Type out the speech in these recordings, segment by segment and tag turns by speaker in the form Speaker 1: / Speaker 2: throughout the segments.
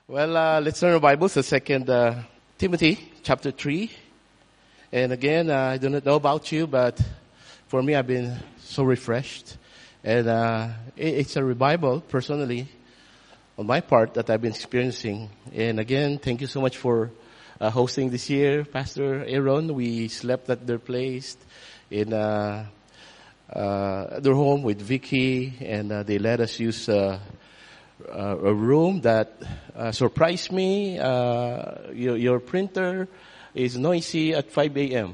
Speaker 1: Well, let's turn our Bibles to Second Timothy chapter 3. And again, I do not know about you, but for me, I've been so refreshed. And it's a revival, personally, on my part, that I've been experiencing. And again, thank you so much for hosting this year, Pastor Aaron. We slept at their place in their home with Vicky, and they let us use a room that surprised me. Your printer is noisy at 5 a.m.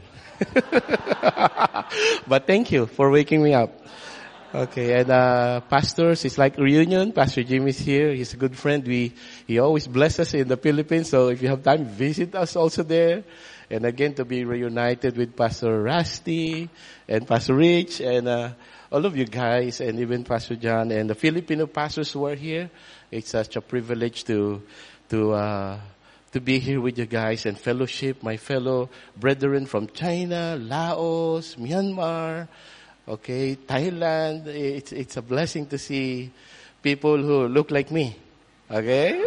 Speaker 1: But thank you for waking me up. Okay, and pastors, it's like reunion. Pastor Jim is here. He's a good friend. He always blesses us in the Philippines. So if you have time, visit us also there. And again, to be reunited with Pastor Rusty and Pastor Rich and all of you guys, and even Pastor John and the Filipino pastors who are here. It's such a privilege to be here with you guys and fellowship, my fellow brethren from China, Laos, Myanmar, okay, Thailand. It's a blessing to see people who look like me, okay?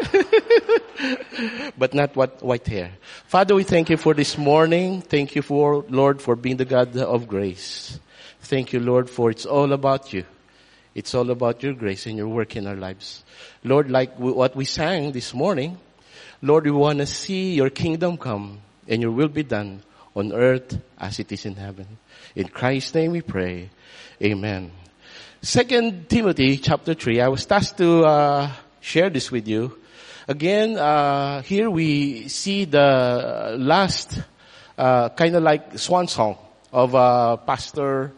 Speaker 1: But not white hair. Father, we thank you for this morning. Thank you for, Lord, for being the God of grace. Thank you, Lord, for it's all about you. It's all about your grace and your work in our lives. Lord, like what we sang this morning, Lord, we want to see your kingdom come and your will be done on earth as it is in heaven. In Christ's name we pray. Amen. 2 Timothy chapter 3. I was tasked to share this with you. Again, here we see the last kind of like swan song of Pastor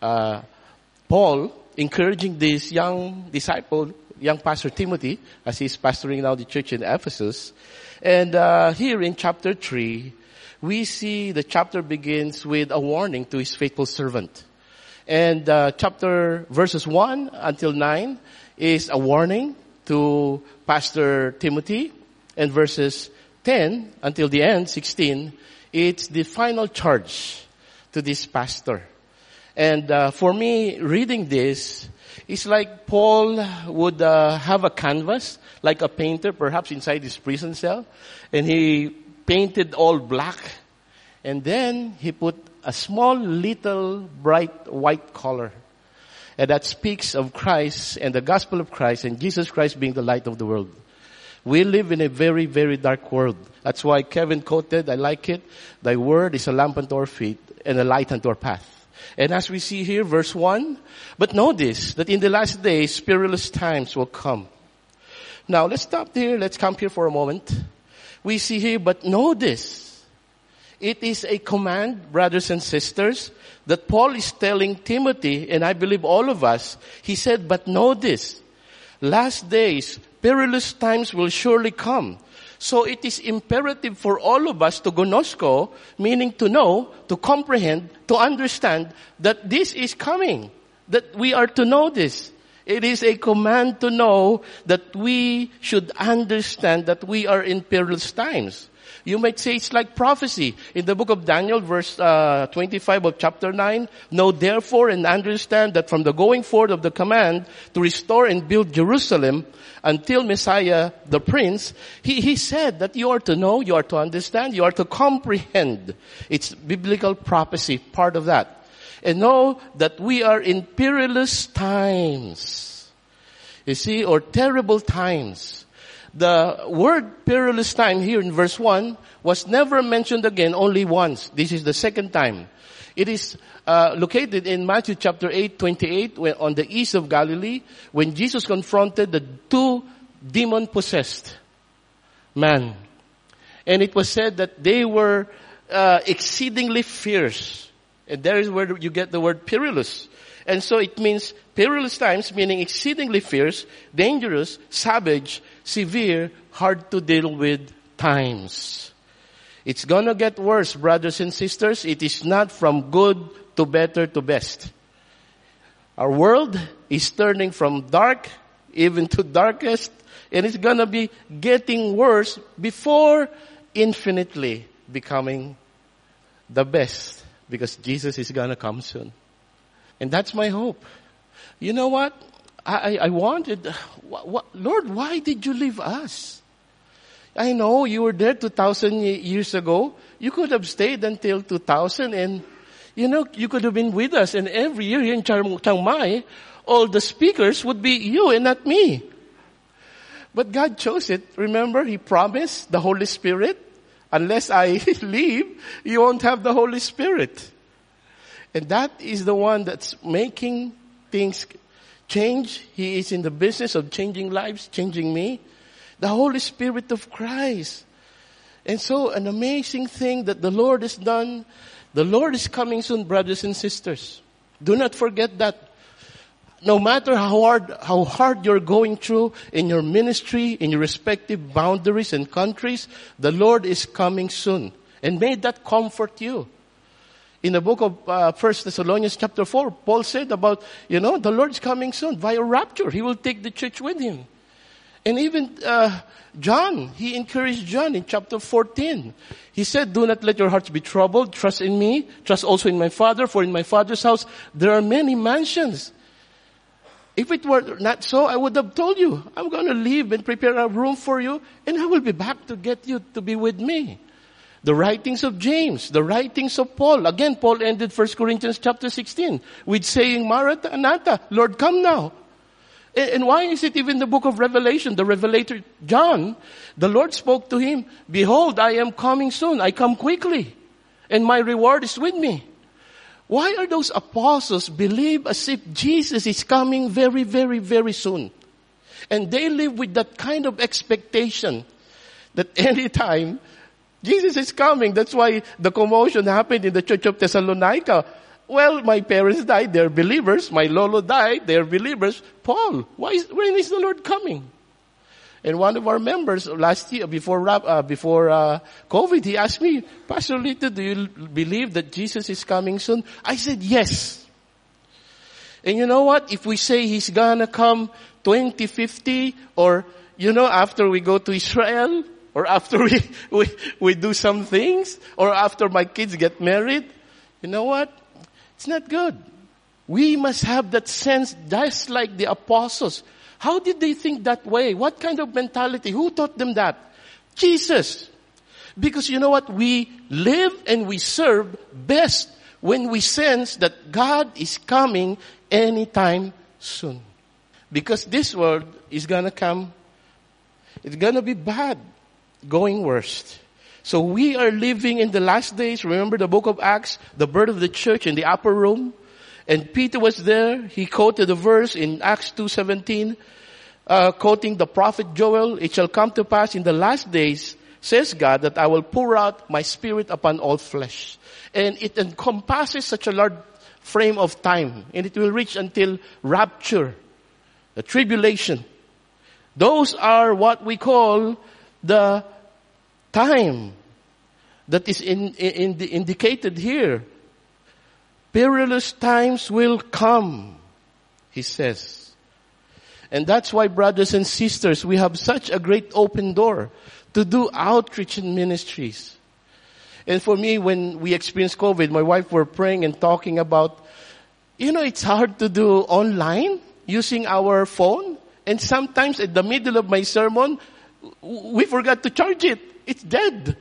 Speaker 1: Paul encouraging this young disciple, young Pastor Timothy, as he's pastoring now the church in Ephesus. And here in chapter 3, we see the chapter begins with a warning to his faithful servant. And chapter verses 1 until 9 is a warning to Pastor Timothy. And verses 10 until the end, 16, it's the final charge to this pastor. And for me, reading this, it's like Paul would have a canvas, like a painter, perhaps inside his prison cell, and he painted all black, and then he put a small, little, bright white color. And that speaks of Christ and the gospel of Christ and Jesus Christ being the light of the world. We live in a very, very dark world. That's why Kevin quoted, I like it, thy word is a lamp unto our feet and a light unto our path. And as we see here, verse 1, but know this, that in the last days, perilous times will come. Now, let's stop there. Let's come here for a moment. We see here, but know this. It is a command, brothers and sisters, that Paul is telling Timothy, and I believe all of us. He said, but know this. Last days, perilous times will surely come. So it is imperative for all of us to gnosko, meaning to know, to comprehend, to understand that this is coming. That we are to know this. It is a command to know that we should understand that we are in perilous times. You might say it's like prophecy. In the book of Daniel, verse 25 of chapter 9, know therefore and understand that from the going forth of the command to restore and build Jerusalem until Messiah the Prince, he said that you are to know, you are to understand, you are to comprehend. It's biblical prophecy, part of that. And know that we are in perilous times. You see, or terrible times. The word perilous time here in verse 1 was never mentioned again, only once. This is the second time. It is located in Matthew chapter 8:28, on the east of Galilee, when Jesus confronted the two demon-possessed men. And it was said that they were exceedingly fierce. And there is where you get the word perilous. And so it means perilous times, meaning exceedingly fierce, dangerous, savage, severe, hard to deal with times. It's gonna get worse, brothers and sisters. It is not from good to better to best. Our world is turning from dark even to darkest, and it's gonna be getting worse before infinitely becoming the best, because Jesus is gonna come soon. And that's my hope. You know what? I wanted, Lord, why did you leave us? I know you were there 2,000 years ago. You could have stayed until 2000 and, you could have been with us. And every year here in Chiang Mai, all the speakers would be you and not me. But God chose it. Remember, He promised the Holy Spirit. Unless I leave, you won't have the Holy Spirit. And that is the one that's making things change. He is in the business of changing lives, changing me. The Holy Spirit of Christ. And so an amazing thing that the Lord has done. The Lord is coming soon, brothers and sisters. Do not forget that. No matter how hard you're going through in your ministry, in your respective boundaries and countries, the Lord is coming soon. And may that comfort you. In the book of 1 Thessalonians chapter 4, Paul said about, the Lord is coming soon via rapture. He will take the church with Him. And even John, he encouraged John in chapter 14. He said, do not let your hearts be troubled. Trust in me. Trust also in my Father. For in my Father's house there are many mansions. If it were not so, I would have told you, I'm going to leave and prepare a room for you, and I will be back to get you to be with me. The writings of James, the writings of Paul. Again, Paul ended 1 Corinthians chapter 16 with saying, Maranatha, Lord, come now. And why is it even the book of Revelation, the Revelator John, the Lord spoke to him, behold, I am coming soon. I come quickly, and my reward is with me. Why are those apostles believe as if Jesus is coming very, very, very soon? And they live with that kind of expectation that anytime Jesus is coming. That's why the commotion happened in the church of Thessalonica. Well, my parents died, they're believers. My lolo died, they're believers. Paul, when is the Lord coming? And one of our members last year, before COVID, he asked me, Pastor Lito, do you believe that Jesus is coming soon? I said, yes. And you know what? If we say He's gonna come 2050, or, after we go to Israel, or after we do some things, or after my kids get married, you know what? It's not good. We must have that sense just like the apostles. How did they think that way? What kind of mentality? Who taught them that? Jesus. Because you know what? We live and we serve best when we sense that God is coming anytime soon. Because this world is gonna come. It's gonna be bad. Going worst. So we are living in the last days. Remember the book of Acts, the birth of the church in the upper room? And Peter was there. He quoted the verse in Acts 2:17, quoting the prophet Joel. It shall come to pass in the last days, says God, that I will pour out my spirit upon all flesh. And it encompasses such a large frame of time. And it will reach until rapture, the tribulation. Those are what we call the time that is indicated here. Perilous times will come, he says. And that's why, brothers and sisters, we have such a great open door to do outreach and ministries. And for me, when we experienced COVID, my wife were praying and talking about, it's hard to do online using our phone. And sometimes in the middle of my sermon, we forgot to charge it. It's dead.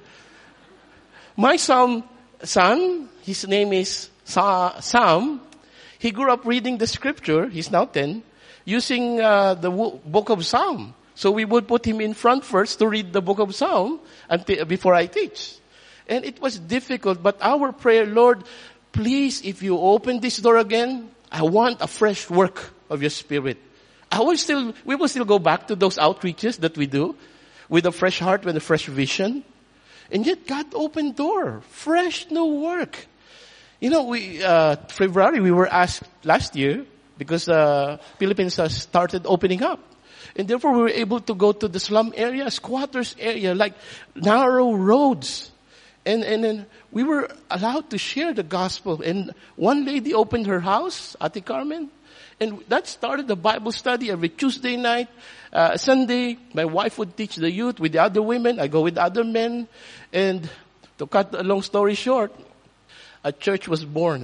Speaker 1: My son, his name is Sam, he grew up reading the scripture, he's now 10, using the book of Psalm. So we would put him in front first to read the book of Psalm before I teach. And it was difficult, but our prayer, Lord, please, if you open this door again, I want a fresh work of your Spirit. We will still go back to those outreaches that we do with a fresh heart, with a fresh vision. And yet God opened door, fresh new work. February we were asked last year because Philippines has started opening up. And therefore we were able to go to the slum area, squatters area, like narrow roads. And then we were allowed to share the gospel. And one lady opened her house, Ate Carmen. And that started the Bible study every Tuesday night. Sunday, my wife would teach the youth with the other women. I go with other men. And to cut a long story short, a church was born.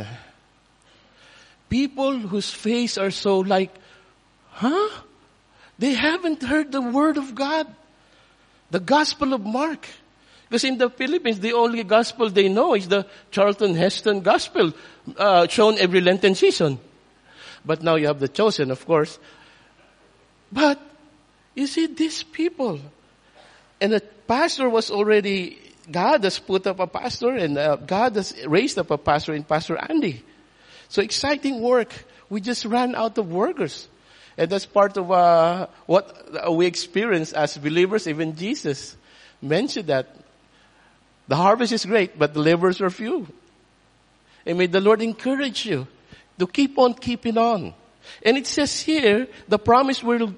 Speaker 1: People whose face are so like, huh? They haven't heard the word of God. The Gospel of Mark. Because in the Philippines, the only gospel they know is the Charlton Heston Gospel, shown every Lenten season. But now you have the Chosen, of course. But, you see, these people, and the pastor was already, God has put up a pastor, and God has raised up a pastor in Pastor Andy. So exciting work. We just ran out of workers. And that's part of what we experience as believers. Even Jesus mentioned that. The harvest is great, but the laborers are few. And may the Lord encourage you to keep on keeping on. And it says here, the promise will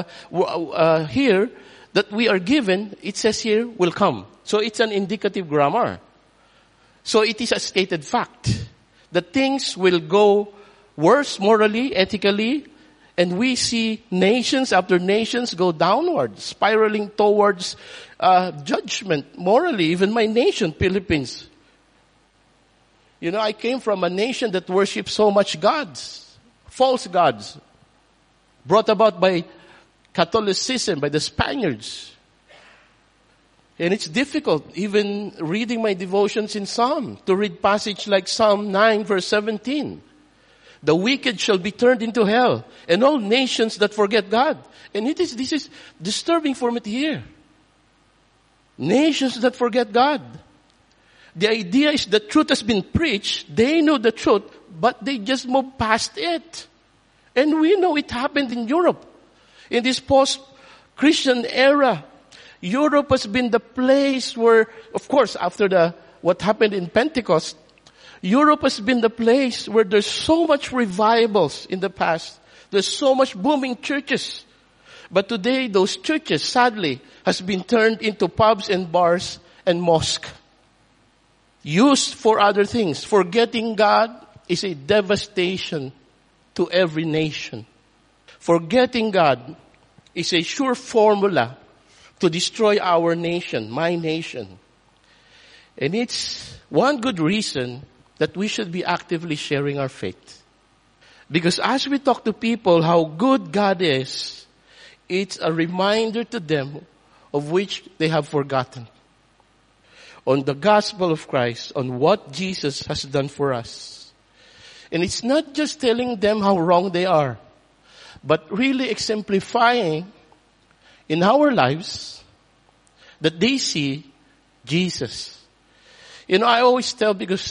Speaker 1: here that we are given, it says here, will come. So it's an indicative grammar. So it is a stated fact that things will go worse morally, ethically, and we see nations after nations go downward, spiraling towards judgment morally. Even my nation, Philippines. You know, I came from a nation that worships so much gods, false gods, brought about by Catholicism, by the Spaniards. And it's difficult, even reading my devotions in Psalm, to read passage like Psalm 9 verse 17. The wicked shall be turned into hell, and all nations that forget God. And this is disturbing for me to hear. Nations that forget God. The idea is the truth has been preached, they know the truth, but they just move past it. And we know it happened in Europe. In this post-Christian era, Europe has been the place where, of course, after what happened in Pentecost, Europe has been the place where there's so much revivals in the past. There's so much booming churches. But today, those churches, sadly, has been turned into pubs and bars and mosques. Used for other things. Forgetting God is a devastation to every nation. Forgetting God is a sure formula to destroy our nation, my nation. And it's one good reason that we should be actively sharing our faith. Because as we talk to people how good God is, it's a reminder to them of which they have forgotten. On the gospel of Christ, on what Jesus has done for us. And it's not just telling them how wrong they are, but really exemplifying in our lives that they see Jesus. You know, I always tell because,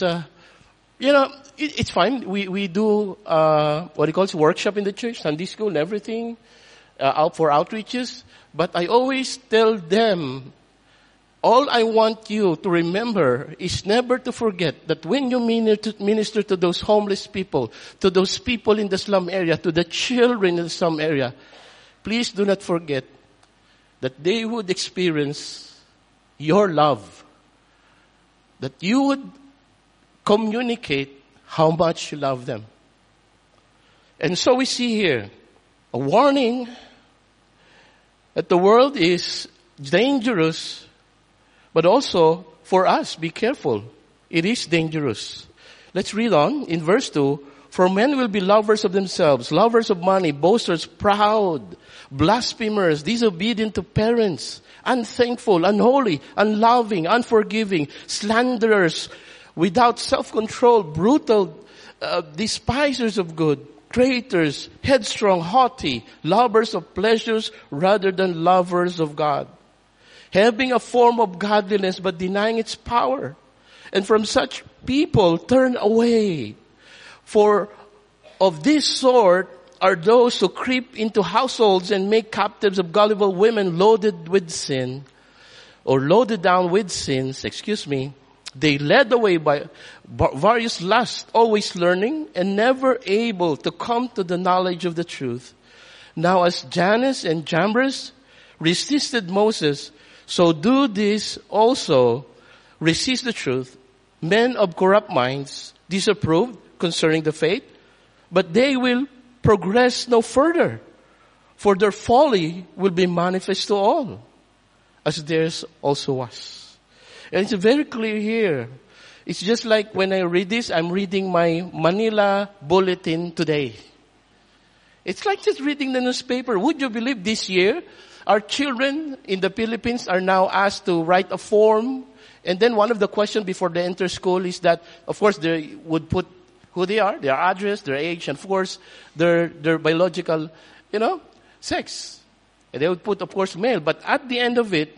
Speaker 1: it's fine. We do, what he calls workshop in the church, Sunday school and everything, out for outreaches. But I always tell them, all I want you to remember is never to forget that when you minister to those homeless people, to those people in the slum area, to the children in the slum area, please do not forget that they would experience your love. That you would communicate how much you love them. And so we see here a warning that the world is dangerous, but also for us, be careful. It is dangerous. Let's read on in verse 2. For men will be lovers of themselves, lovers of money, boasters, proud, blasphemers, disobedient to parents, unthankful, unholy, unloving, unforgiving, slanderers, without self-control, brutal, despisers of good, traitors, headstrong, haughty, lovers of pleasures rather than lovers of God. Having a form of godliness but denying its power. And from such people turn away. For of this sort are those who creep into households and make captives of gullible women loaded down with sins, They led away by various lusts, always learning and never able to come to the knowledge of the truth. Now as Jannes and Jambres resisted Moses, so do this also resist the truth. Men of corrupt minds disapproved concerning the faith, but they will progress no further, for their folly will be manifest to all, as theirs also was. And it's very clear here. It's just like when I read this, I'm reading my Manila Bulletin today. It's like just reading the newspaper. Would you believe this year, our children in the Philippines are now asked to write a form, and then one of the questions before they enter school is that, of course, they would put who they are, their address, their age, and of course, their biological, sex. And they would put, of course, male. But at the end of it,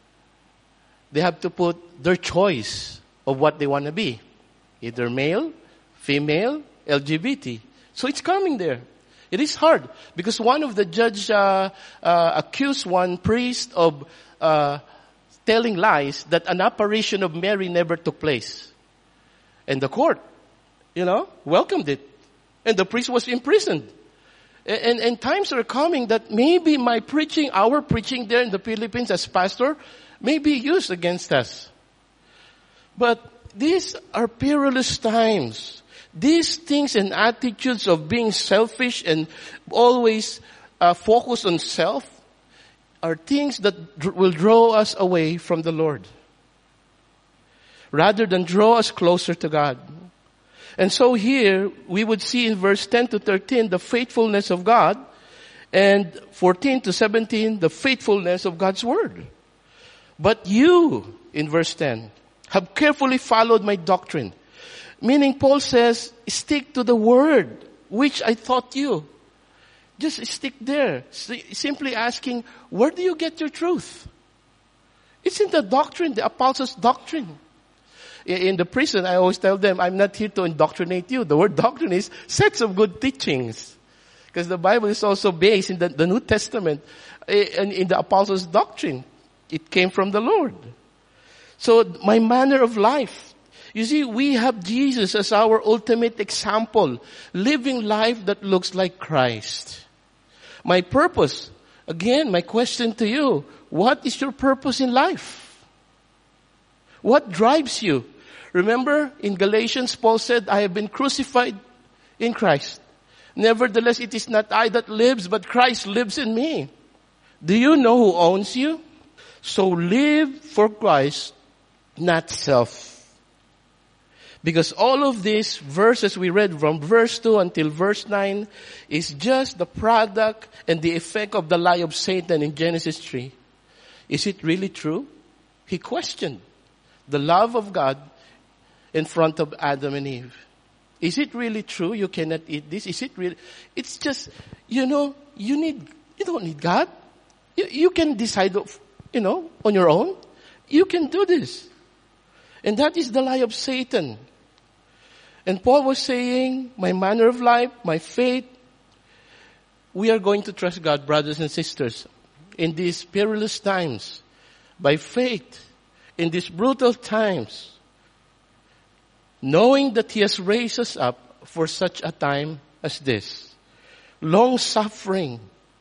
Speaker 1: they have to put their choice of what they want to be. Either male, female, LGBT. So it's coming there. It is hard because one of the judge accused one priest of telling lies that an apparition of Mary never took place. And the court, welcomed it. And the priest was imprisoned. And times are coming that maybe our preaching there in the Philippines as pastor may be used against us. But these are perilous times. These things and attitudes of being selfish and always focus on self are things that will draw us away from the Lord, rather than draw us closer to God. And so here, we would see in verse 10 to 13, the faithfulness of God, and 14 to 17, the faithfulness of God's word. But you, in verse 10, have carefully followed my doctrine. Meaning Paul says, stick to the word, which I taught you. Just stick there. Simply asking, where do you get your truth? It's in the doctrine, the apostles' doctrine. In the prison, I always tell them, I'm not here to indoctrinate you. The word doctrine is sets of good teachings. Because the Bible is also based in the New Testament, in the apostles' doctrine. It came from the Lord. So my manner of life. You see, we have Jesus as our ultimate example, living life that looks like Christ. My purpose, again, my question to you, what is your purpose in life? What drives you? Remember, in Galatians, Paul said, I have been crucified in Christ. Nevertheless, it is not I that lives, but Christ lives in me. Do you know who owns you? So live for Christ, not self. Because all of these verses we read from verse 2 until verse 9 is just the product and the effect of the lie of Satan in Genesis 3. Is it really true? He questioned the love of God in front of Adam and Eve. Is it really true you cannot eat this? Is it really? It's just, you don't need God. You can decide, on your own. You can do this. And that is the lie of Satan. And Paul was saying, my manner of life, my faith, we are going to trust God, brothers and sisters, in these perilous times, by faith, in these brutal times, knowing that He has raised us up for such a time as this. Long suffering.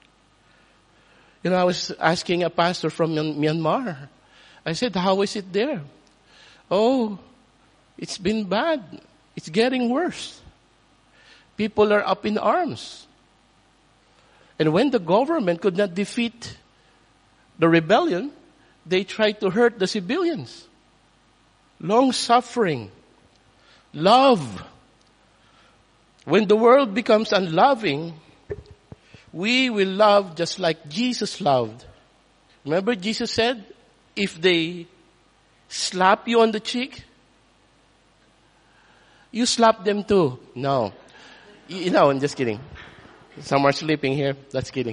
Speaker 1: I was asking a pastor from Myanmar. I said, how is it there? Oh, it's been bad. It's getting worse. People are up in arms. And when the government could not defeat the rebellion, they tried to hurt the civilians. Long suffering. Love. When the world becomes unloving, we will love just like Jesus loved. Remember Jesus said, if they slap you on the cheek, you slap them too. No. I'm just kidding. Some are sleeping here. That's kidding.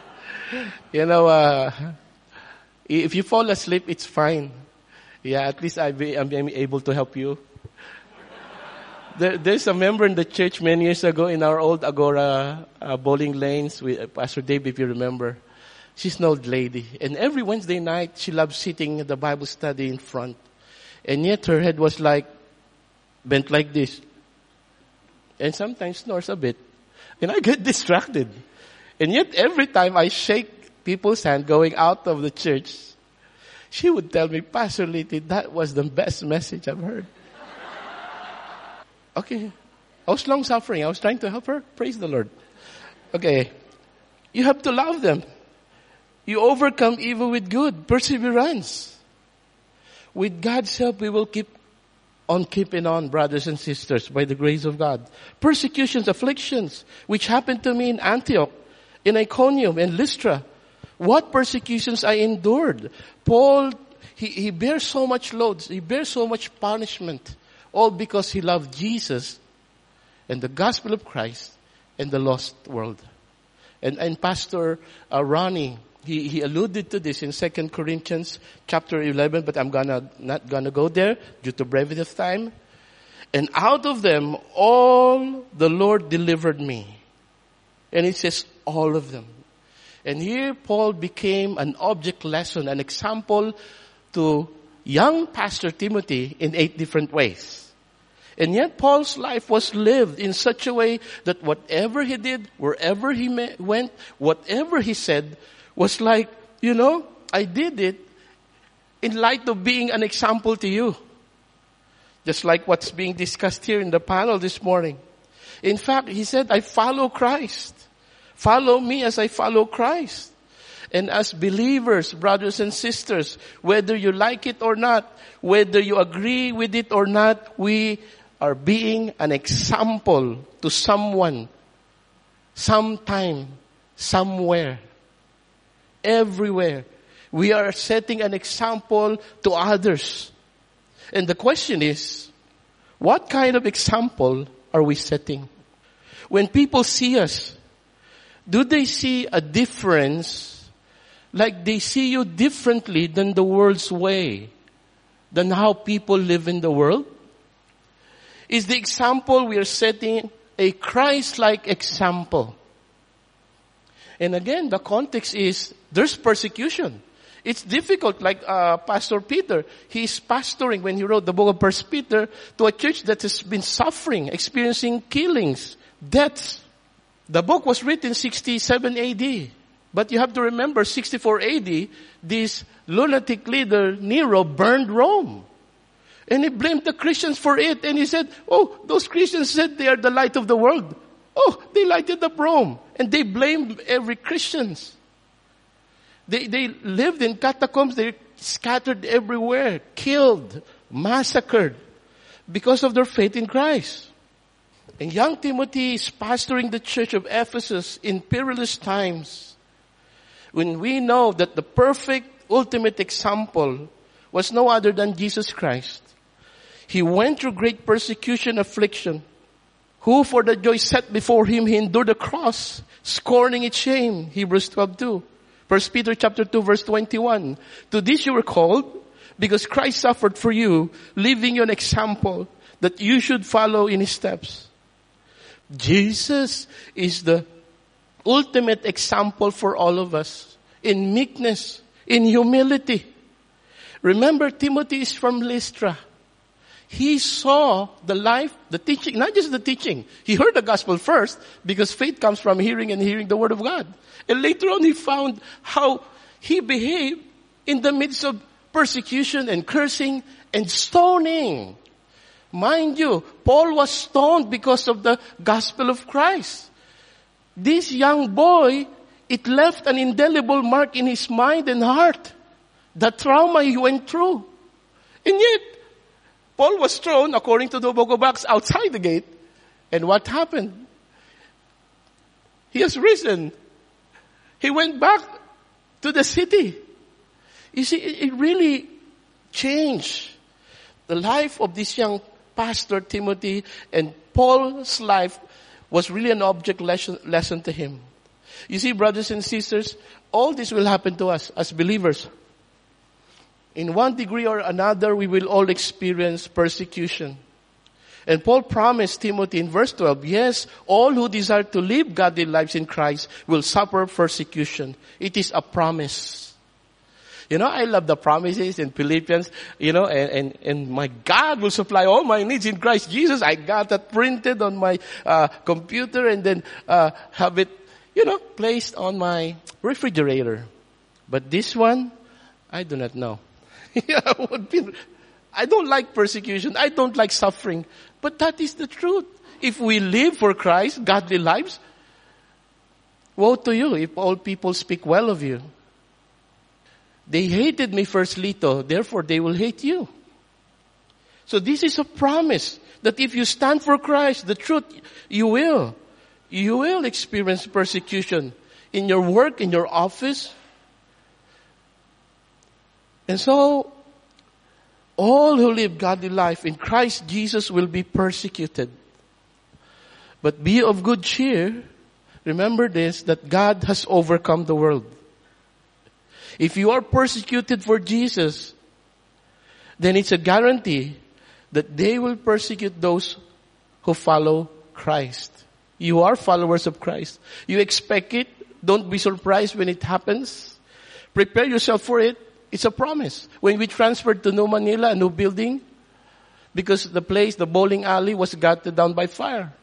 Speaker 1: If you fall asleep, it's fine. Yeah, at least I'm able to help you. There's a member in the church many years ago in our old Agora bowling lanes with Pastor Dave, if you remember. She's an old lady. And every Wednesday night, she loves sitting at the Bible study in front. And yet her head was bent like this. And sometimes snores a bit. And I get distracted. And yet every time I shake people's hand going out of the church, she would tell me, Pastor Liti, that was the best message I've heard. Okay. I was long suffering. I was trying to help her. Praise the Lord. Okay. You have to love them. You overcome evil with good. Perseverance. With God's help, we will keep on keeping on, brothers and sisters, by the grace of God. Persecutions, afflictions, which happened to me in Antioch, in Iconium, and Lystra. What persecutions I endured. Paul, he bears so much loads. He bears so much punishment. All because he loved Jesus and the gospel of Christ and the lost world. And Pastor Ronnie, he alluded to this in 2 Corinthians chapter 11, but I'm not gonna go there due to brevity of time. And out of them all the Lord delivered me. And it says all of them. And here Paul became an object lesson, an example to young Pastor Timothy in 8 different ways. And yet Paul's life was lived in such a way that whatever he did, wherever he went, whatever he said was like, I did it in light of being an example to you. Just like what's being discussed here in the panel this morning. In fact, he said, I follow Christ. Follow me as I follow Christ. And as believers, brothers and sisters, whether you like it or not, whether you agree with it or not, we are being an example to someone, sometime, somewhere, everywhere. We are setting an example to others. And the question is, what kind of example are we setting? When people see us, do they see a difference, like they see you differently than the world's way, than how people live in the world? Is the example we are setting a Christ-like example? And again, the context is, there's persecution. It's difficult, like Pastor Peter. He's pastoring when he wrote the book of 1 Peter to a church that has been suffering, experiencing killings, deaths. The book was written 67 AD. But you have to remember, 64 AD, this lunatic leader, Nero, burned Rome. And he blamed the Christians for it. And he said, those Christians said they are the light of the world. They lighted up Rome. And they blamed every Christians. They lived in catacombs. They scattered everywhere, killed, massacred because of their faith in Christ. And young Timothy is pastoring the church of Ephesus in perilous times, when we know that the perfect ultimate example was no other than Jesus Christ. He went through great persecution, affliction, who for the joy set before him, he endured the cross, scorning its shame. Hebrews 12:2. 1 Peter chapter 2 verse 21. To this you were called, because Christ suffered for you, leaving you an example that you should follow in his steps. Jesus is the ultimate example for all of us in meekness, in humility. Remember, Timothy is from Lystra. He saw the life, the teaching, not just the teaching. He heard the gospel first because faith comes from hearing and hearing the word of God. And later on he found how he behaved in the midst of persecution and cursing and stoning. Mind you, Paul was stoned because of the gospel of Christ. This young boy, it left an indelible mark in his mind and heart. The trauma he went through. And yet, Paul was thrown, according to the book of Acts, outside the gate. And what happened? He has risen. He went back to the city. You see, it really changed the life of this young pastor, Timothy, and Paul's life was really an object lesson to him. You see, brothers and sisters, all this will happen to us as believers. In one degree or another, we will all experience persecution. And Paul promised Timothy in verse 12, yes, all who desire to live godly lives in Christ will suffer persecution. It is a promise. I love the promises in Philippians, and my God will supply all my needs in Christ Jesus. I got that printed on my computer and then have it, placed on my refrigerator. But this one, I do not know. I don't like persecution. I don't like suffering. But that is the truth. If we live for Christ, godly lives, woe to you if all people speak well of you. They hated me first, Lito, therefore they will hate you. So this is a promise that if you stand for Christ, the truth, you will experience persecution in your work, in your office. And so, all who live godly life in Christ Jesus will be persecuted. But be of good cheer. Remember this, that God has overcome the world. If you are persecuted for Jesus, then it's a guarantee that they will persecute those who follow Christ. You are followers of Christ. You expect it. Don't be surprised when it happens. Prepare yourself for it. It's a promise. When we transferred to New Manila, a new building, because the bowling alley was gutted down by fire.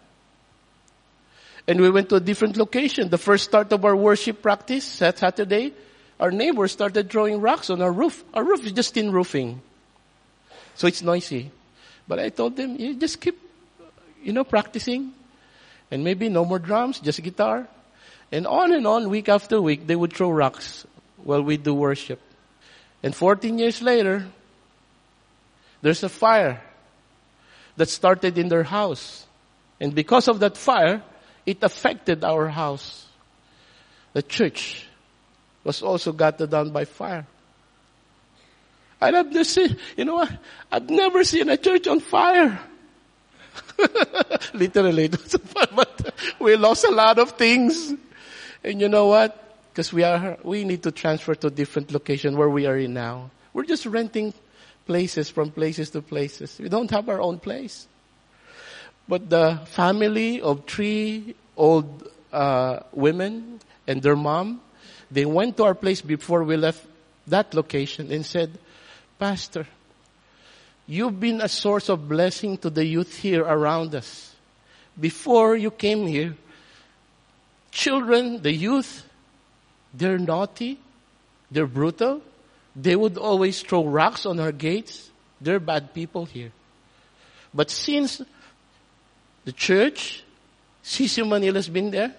Speaker 1: And we went to a different location. The first start of our worship practice, that Saturday, our neighbors started throwing rocks on our roof. Our roof is just tin roofing. So it's noisy. But I told them, you just keep, practicing. And maybe no more drums, just guitar. And on, week after week, they would throw rocks while we do worship. And 14 years later, there's a fire that started in their house. And because of that fire, it affected our house. The church was also gutted down by fire. And I've never seen a church on fire. Literally, it was but we lost a lot of things. And you know what? Because we need to transfer to a different location where we are in now. We're just renting places from places to places. We don't have our own place. But the family of 3 old women and their mom, they went to our place before we left that location and said, Pastor, you've been a source of blessing to the youth here around us. Before you came here, children, the youth, they're naughty, they're brutal, they would always throw rocks on our gates. They're bad people here. But since the church, CC Manila's been there,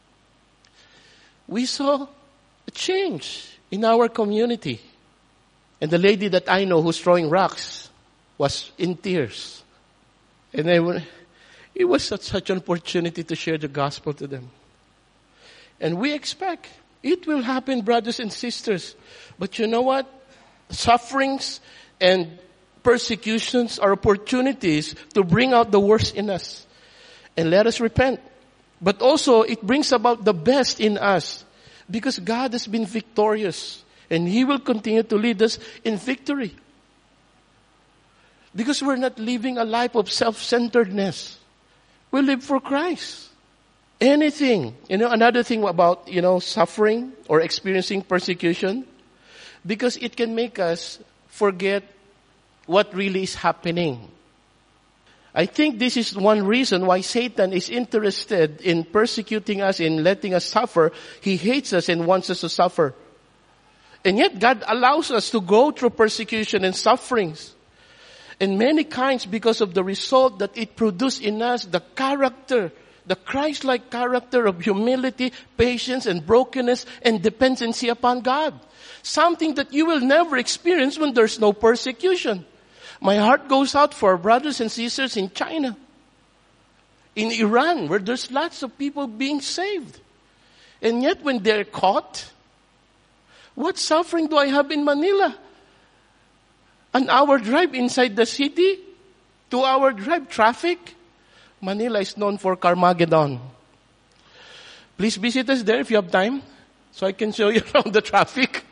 Speaker 1: we saw a change in our community. And the lady that I know who's throwing rocks was in tears. And it was such an opportunity to share the gospel to them. And we expect it will happen, brothers and sisters. But you know what? Sufferings and persecutions are opportunities to bring out the worst in us. And let us repent. But also, it brings about the best in us. Because God has been victorious. And He will continue to lead us in victory. Because we're not living a life of self-centeredness. We live for Christ. Anything. Another thing about, suffering or experiencing persecution. Because it can make us forget what really is happening. I think this is one reason why Satan is interested in persecuting us, in letting us suffer. He hates us and wants us to suffer. And yet God allows us to go through persecution and sufferings. And many kinds because of the result that it produced in us, the character, the Christ-like character of humility, patience, and brokenness, and dependency upon God. Something that you will never experience when there's no persecution. My heart goes out for our brothers and sisters in China, in Iran, where there's lots of people being saved. And yet when they're caught, what suffering do I have in Manila? An hour drive inside the city, 2-hour drive traffic. Manila is known for Carmageddon. Please visit us there if you have time, so I can show you around the traffic.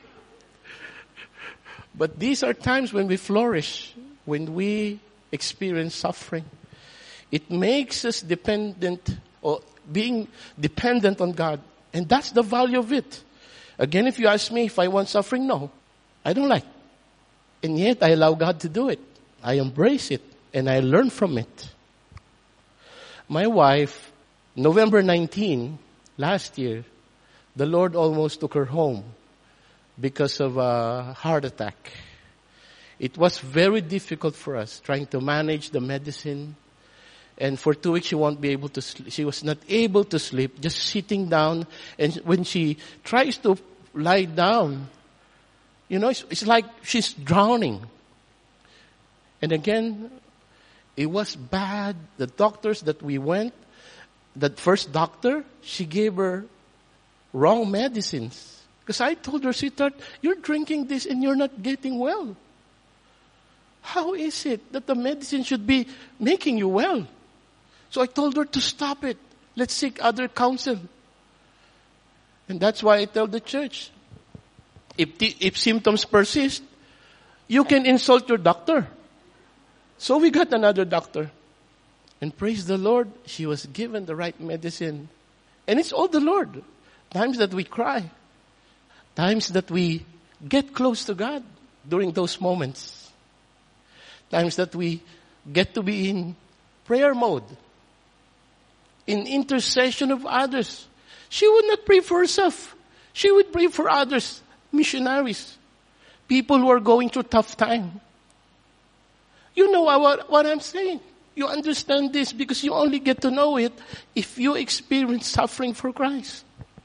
Speaker 1: But these are times when we flourish, when we experience suffering. It makes us dependent, or being dependent on God. And that's the value of it. Again, if you ask me if I want suffering, no. I don't like. And yet I allow God to do it. I embrace it. And I learn from it. My wife, November 19, last year, the Lord almost took her home because of a heart attack. It was very difficult for us trying to manage the medicine. And for 2 weeks she won't be able to sleep. She was not able to sleep, just sitting down. And when she tries to lie down, it's like she's drowning. And again, it was bad. The doctors that we went, that first doctor, she gave her wrong medicines. Because I told her, sweetheart, you're drinking this and you're not getting well. How is it that the medicine should be making you well? So I told her to stop it. Let's seek other counsel. And that's why I tell the church, if symptoms persist, you can insult your doctor. So we got another doctor. And praise the Lord, she was given the right medicine. And it's all the Lord. Times that we cry. Times that we get close to God during those moments. Times that we get to be in prayer mode. In intercession of others. She would not pray for herself. She would pray for others. Missionaries. People who are going through tough time. You know what I'm saying. You understand this because you only get to know it if you experience suffering for Christ.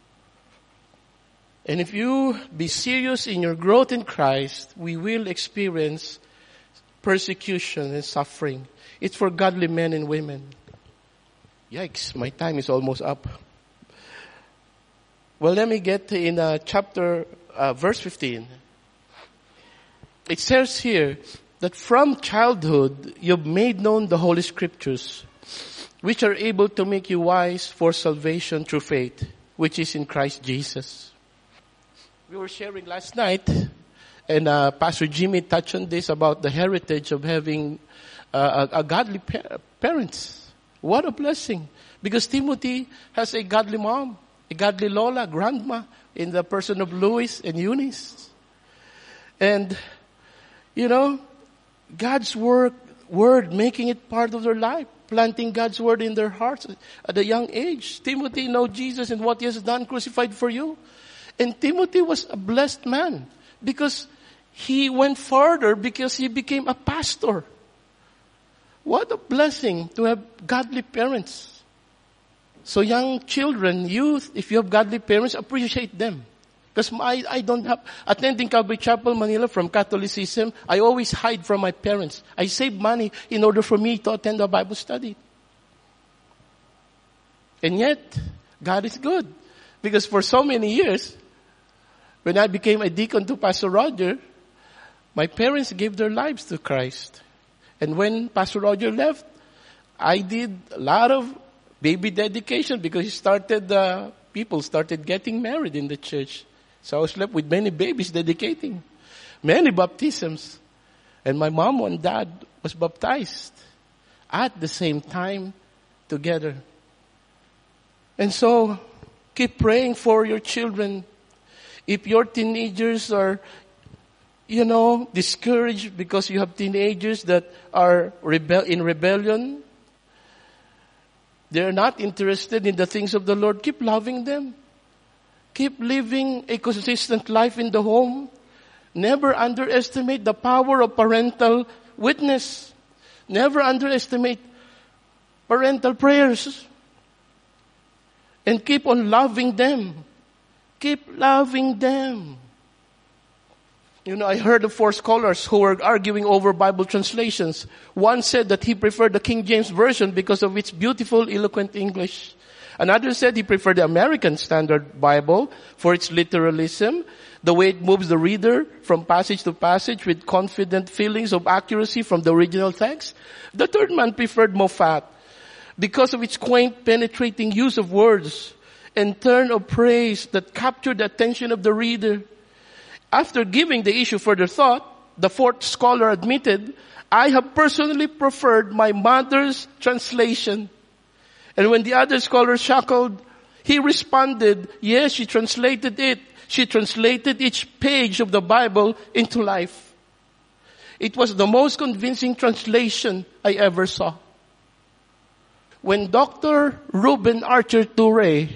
Speaker 1: And if you be serious in your growth in Christ, we will experience persecution and suffering. It's for godly men and women. Yikes, my time is almost up. Well, let me get in verse 15. It says here that from childhood you've made known the Holy Scriptures, which are able to make you wise for salvation through faith, which is in Christ Jesus. We were sharing last night, and Pastor Jimmy touched on this about the heritage of having a godly parents. What a blessing. Because Timothy has a godly mom, a godly Lola, grandma, in the person of Louis and Eunice. And, you know, God's word, making it part of their life, planting God's word in their hearts at a young age. Timothy knows Jesus and what he has done crucified for you. And Timothy was a blessed man because he went further because he became a pastor. What a blessing to have godly parents. So young children, youth, if you have godly parents, appreciate them. Because I don't have, attending Calvary Chapel, Manila from Catholicism, I always hide from my parents. I save money in order for me to attend a Bible study. And yet, God is good. Because for so many years, when I became a deacon to Pastor Roger, my parents gave their lives to Christ. And when Pastor Roger left, I did a lot of baby dedication because people started getting married in the church. So I was left with many babies dedicating, many baptisms. And my mom and dad was baptized at the same time together. And so, keep praying for your children. If your teenagers are, discouraged because you have teenagers that are in rebellion, they're not interested in the things of the Lord, keep loving them. Keep living a consistent life in the home. Never underestimate the power of parental witness. Never underestimate parental prayers. And keep on loving them. Keep loving them. I heard of 4 scholars who were arguing over Bible translations. One said that he preferred the King James Version because of its beautiful, eloquent English. Another said he preferred the American Standard Bible for its literalism, the way it moves the reader from passage to passage with confident feelings of accuracy from the original text. The third man preferred Moffat because of its quaint, penetrating use of words and turn of praise that captured the attention of the reader. After giving the issue further thought, the 4th scholar admitted, I have personally preferred my mother's translation. And when the other scholar chuckled, he responded, yes, she translated it. She translated each page of the Bible into life. It was the most convincing translation I ever saw. When Dr. Reuben Archer Torrey,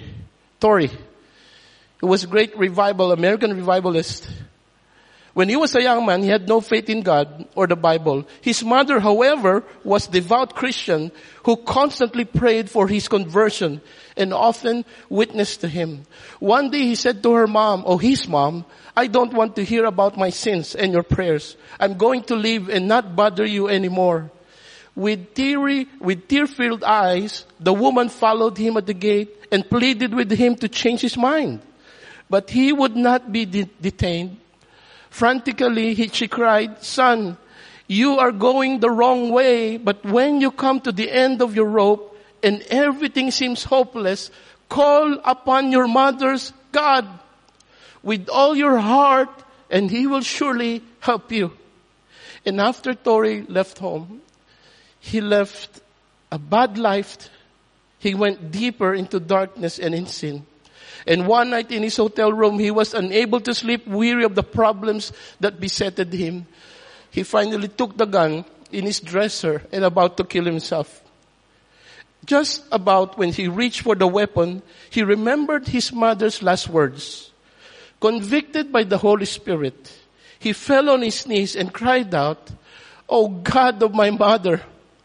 Speaker 1: who was a great American revivalist, when he was a young man, he had no faith in God or the Bible. His mother, however, was a devout Christian who constantly prayed for his conversion and often witnessed to him. One day he said to his mom, I don't want to hear about my sins and your prayers. I'm going to leave and not bother you anymore. With tear-filled eyes, the woman followed him at the gate and pleaded with him to change his mind. But he would not be detained. Frantically, she cried, "Son, you are going the wrong way, but when you come to the end of your rope and everything seems hopeless, call upon your mother's God with all your heart, and he will surely help you." And after Tori left home, he left a bad life. He went deeper into darkness and in sin. And one night in his hotel room, he was unable to sleep, weary of the problems that besetted him. He finally took the gun in his dresser and about to kill himself. Just about when he reached for the weapon, he remembered his mother's last words. Convicted by the Holy Spirit, he fell on his knees and cried out, "Oh God of my mother,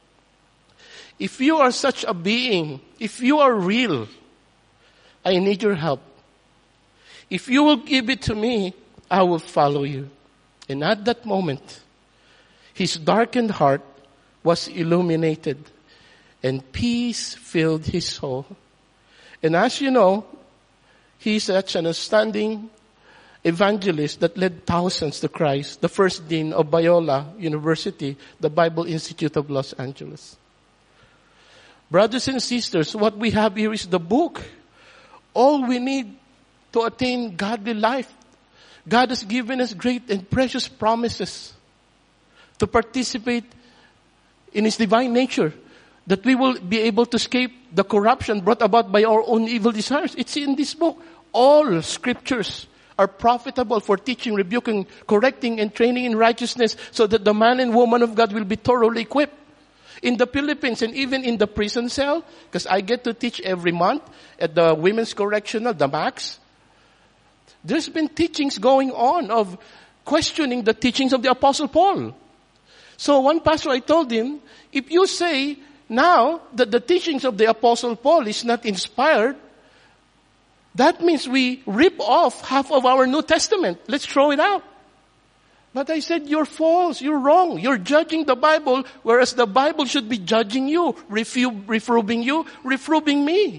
Speaker 1: if you are such a being, if you are real, I need your help. If you will give it to me, I will follow you." And at that moment, his darkened heart was illuminated and peace filled his soul. And as you know, he's such an outstanding evangelist that led thousands to Christ, the first dean of Biola University, the Bible Institute of Los Angeles. Brothers and sisters, what we have here is the book. All we need to attain godly life. God has given us great and precious promises to participate in His divine nature, that we will be able to escape the corruption brought about by our own evil desires. It's in this book. All scriptures are profitable for teaching, rebuking, correcting, and training in righteousness, so that the man and woman of God will be thoroughly equipped. In the Philippines and even in the prison cell, because I get to teach every month at the Women's Correctional, the MAX, there's been teachings going on of questioning the teachings of the Apostle Paul. So one pastor, I told him, if you say now that the teachings of the Apostle Paul is not inspired, that means we rip off half of our New Testament. Let's throw it out. But I said, you're false, you're wrong. You're judging the Bible, whereas the Bible should be judging you, reproving you, reproving me.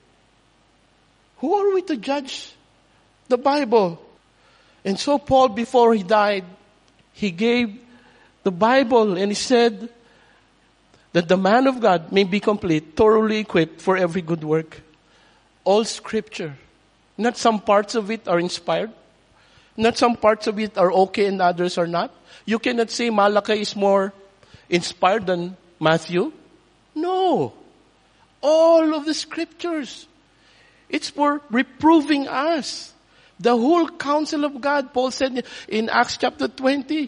Speaker 1: Who are we to judge the Bible? And so Paul, before he died, he gave the Bible and he said that the man of God may be complete, thoroughly equipped for every good work. All scripture. Not some parts of it are inspired. Not some parts of it are okay and others are not. You cannot say Malachi is more inspired than Matthew. No. All of the scriptures. It's for reproving us. The whole counsel of God, Paul said in Acts chapter 20,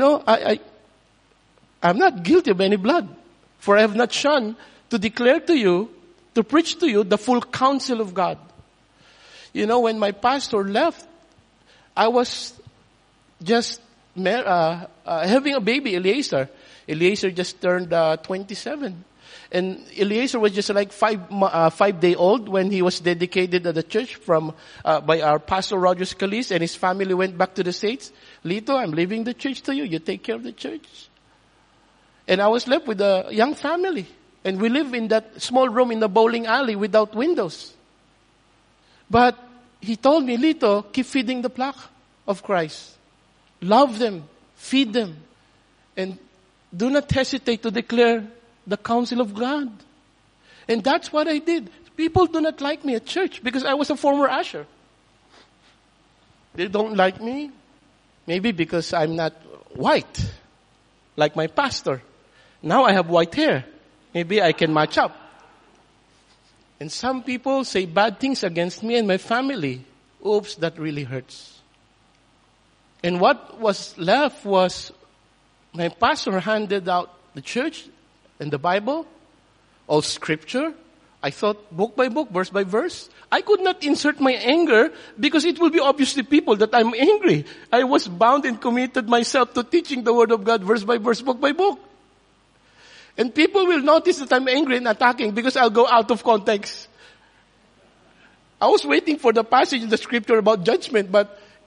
Speaker 1: I'm not guilty of any blood, for I have not shunned to declare to you, to preach to you the full counsel of God. When my pastor left, I was just having a baby, Eliezer. Eliezer just turned 27. And Eliezer was just like 5-day-old when he was dedicated at the church by our pastor Roger Scalise, and his family went back to the States. Lito, I'm leaving the church to you. You take care of the church. And I was left with a young family. And we live in that small room in the bowling alley without windows. But he told me, Lito, keep feeding the flock of Christ. Love them. Feed them. And do not hesitate to declare the counsel of God. And that's what I did. People do not like me at church because I was a former usher. They don't like me. Maybe because I'm not white, like my pastor. Now I have white hair. Maybe I can match up. And some people say bad things against me and my family. Oops, that really hurts. And what was left was my pastor handed out the church and the Bible, all scripture. I thought book by book, verse by verse. I could not insert my anger because it will be obvious to people that I'm angry. I was bound and committed myself to teaching the Word of God verse by verse, book by book. And people will notice that I'm angry and attacking because I'll go out of context. I was waiting for the passage in the scripture about judgment, but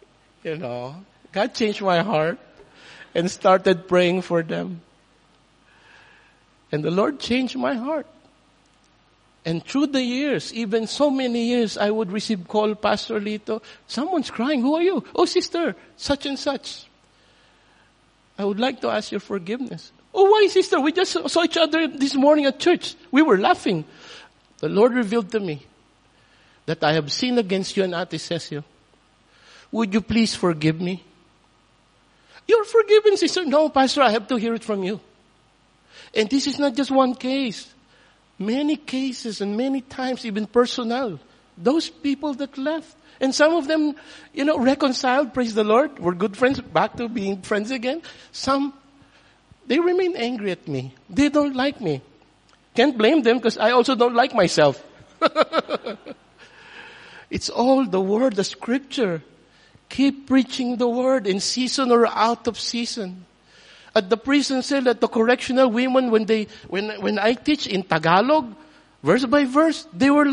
Speaker 1: God changed my heart and started praying for them. And the Lord changed my heart. And through the years, even so many years, I would receive call, Pastor Lito, someone's crying, who are you? Oh, sister, such and such. I would like to ask your forgiveness. Oh, why, sister? We just saw each other this morning at church. We were laughing. The Lord revealed to me that I have sinned against you and Ate Cecil. Would you please forgive me? You're forgiven, sister. No, Pastor, I have to hear it from you. And this is not just one case. Many cases and many times, even personal. Those people that left. And some of them, reconciled, praise the Lord. We're good friends, back to being friends again. Some, they remain angry at me. They don't like me. Can't blame them because I also don't like myself. It's all the word, the scripture. Keep preaching the word in season or out of season. At the prison cell, at the correctional women, when I teach in Tagalog, verse by verse, they were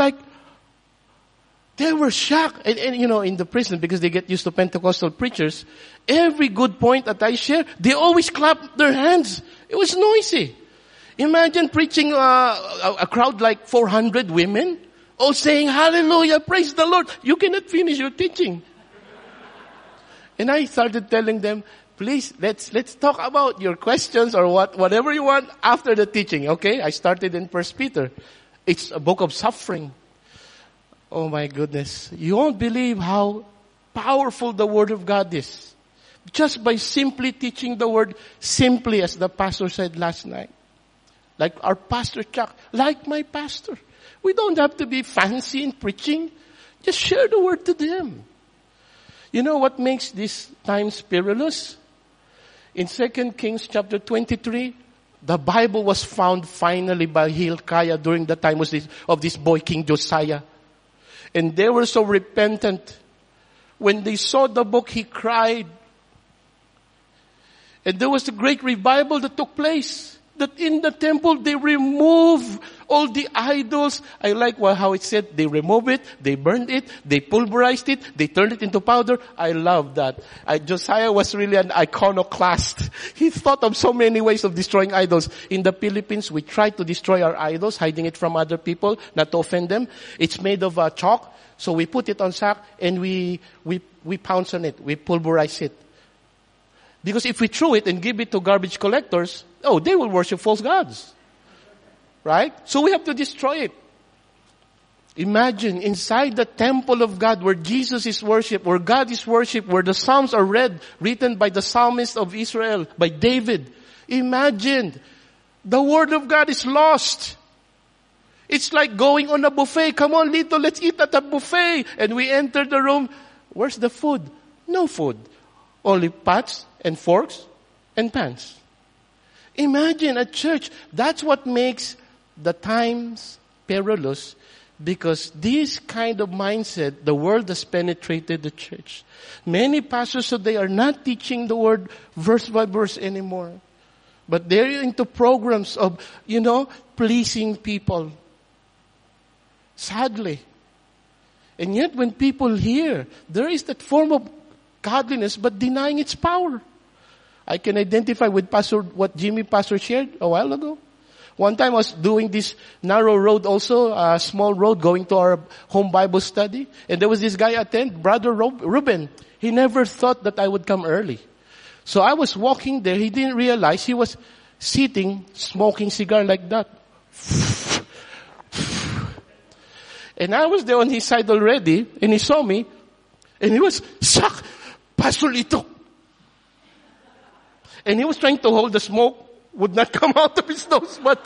Speaker 1: shocked. And in the prison, because they get used to Pentecostal preachers, every good point that I share, they always clap their hands. It was noisy. Imagine preaching a crowd like 400 women, all saying, hallelujah, praise the Lord. You cannot finish your teaching. And I started telling them, please, let's talk about your questions or whatever you want after the teaching, okay? I started in 1 Peter. It's a book of suffering. Oh my goodness. You won't believe how powerful the Word of God is. Just by simply teaching the Word, simply as the pastor said last night. Like our Pastor Chuck, like my pastor. We don't have to be fancy in preaching. Just share the Word to them. You know what makes these times perilous? In 2 Kings chapter 23, the Bible was found finally by Hilkiah during the time of this boy King Josiah. And they were so repentant. When they saw the book, he cried. And there was a great revival that took place. That in the temple, they remove all the idols. I like how it said, they remove it, they burned it, they pulverized it, they turned it into powder. I love that. Josiah was really an iconoclast. He thought of so many ways of destroying idols. In the Philippines, we try to destroy our idols, hiding it from other people, not to offend them. It's made of chalk, so we put it on sack and we pounce on it, we pulverize it. Because if we throw it and give it to garbage collectors, they will worship false gods. Right? So we have to destroy it. Imagine inside the temple of God where Jesus is worshipped, where God is worshipped, where the Psalms are read, written by the psalmist of Israel, by David. Imagine the Word of God is lost. It's like going on a buffet. Come on, Lito, let's eat at a buffet. And we enter the room. Where's the food? No food. Only pots and forks and pans. Imagine a church. That's what makes the times perilous, because this kind of mindset, the world has penetrated the church. Many pastors today are not teaching the word verse by verse anymore. But they're into programs of, pleasing people. Sadly. And yet when people hear, there is that form of godliness but denying its power. I can identify with what Jimmy Pastor shared a while ago. One time I was doing this narrow road also, a small road going to our home Bible study. And there was this guy Brother Ruben. He never thought that I would come early. So I was walking there. He didn't realize he was sitting, smoking cigar like that. And I was there on his side already, and he saw me, and he was shocked. Pastor Lito. And he was trying to hold the smoke, would not come out of his nose, but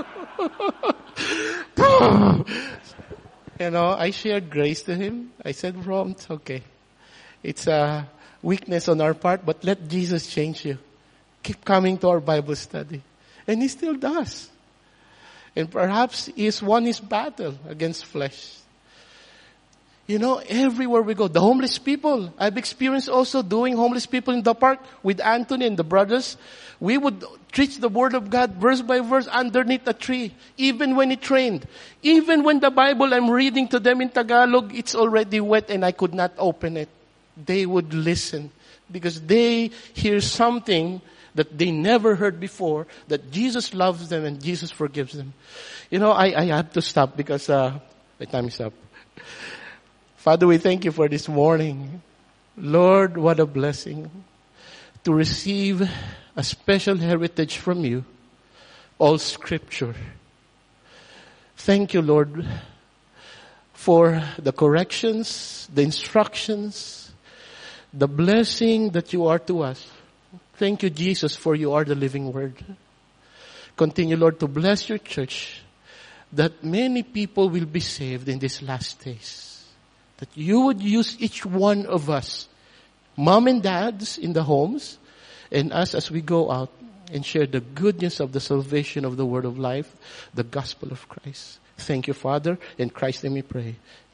Speaker 1: I shared grace to him. I said, bro, it's okay. It's a weakness on our part, but let Jesus change you. Keep coming to our Bible study. And he still does. And perhaps he's won his battle against flesh. Everywhere we go, the homeless people, I've experienced also doing homeless people in the park with Anthony and the brothers. We would preach the Word of God verse by verse underneath a tree, even when it rained. Even when the Bible I'm reading to them in Tagalog, it's already wet and I could not open it. they would listen because they hear something that they never heard before, that Jesus loves them and Jesus forgives them. You know, I have to stop because my time is up. Father, we thank you for this morning. Lord, what a blessing to receive a special heritage from you, all Scripture. Thank you, Lord, for the corrections, the instructions, the blessing that you are to us. Thank you, Jesus, for you are the living Word. Continue, Lord, to bless your church, that many people will be saved in these last days. That you would use each one of us, mom and dads in the homes, and us as we go out and share the good news of the salvation of the word of life, the gospel of Christ. Thank you, Father. In Christ's name we pray.